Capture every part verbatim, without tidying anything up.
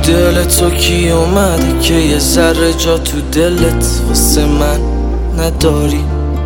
دل تو کی اومده که یه ذره جا تو دلت واسه من نداری؟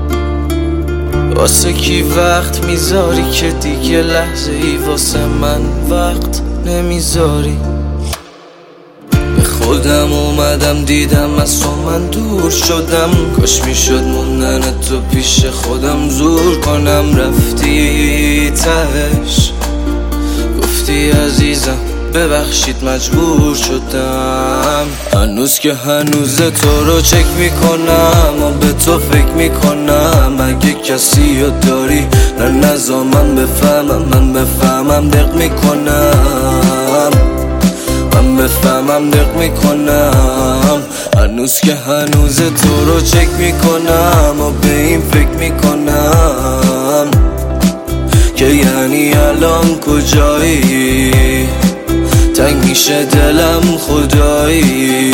واسه کی وقت میذاری که دیگه لحظه ای واسه من وقت نمیذاری؟ به خودم اومدم دیدم از تو من دور شدم، کاش میشد موندن تو پیش خودم زور کنم. رفتی تهش گفتی عزیزم ببخشید مجبور شدم. هنوز که هنوز تو رو چک میکنم و به تو فکر میکنم، اگه کسی رو داری نه نزا من بفهمم، من بفهمم دق میکنم، من بفهمم دق میکنم. هنوز که هنوز تو رو چک میکنم و به این فکر میکنم که یعنی الان کجایی، تنگ میشه دلم خدایی.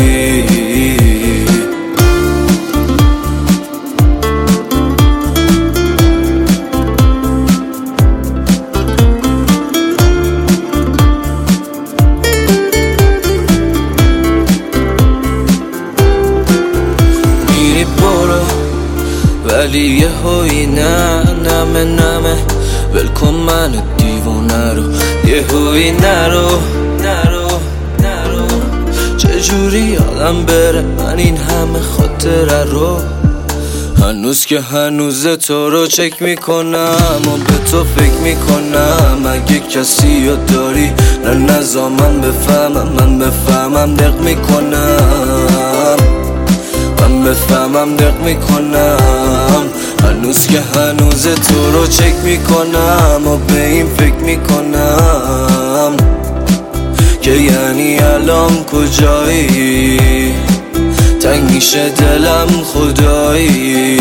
میری برو ولی یه هایی نه نمه نمه ول کن من دیوانه رو، یه هایی نرو نرو نرو. چجوری یادم بره من این همه خاطره رو؟ هنوز که هنوز تو رو چک میکنم و به تو فکر میکنم، اگه کسی رو داری نه نزا من بفهمم، من بفهمم دق میکنم، من بفهمم دق میکنم. هنوز که هنوز تو رو چک میکنم و به این فکر میکنم که یعنی الان کجایی، تنگ میشه دلم خدایی.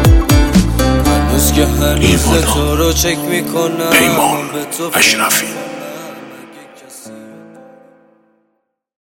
هنوز که هنوز تو رو چک میکنم پیمان اشرفی.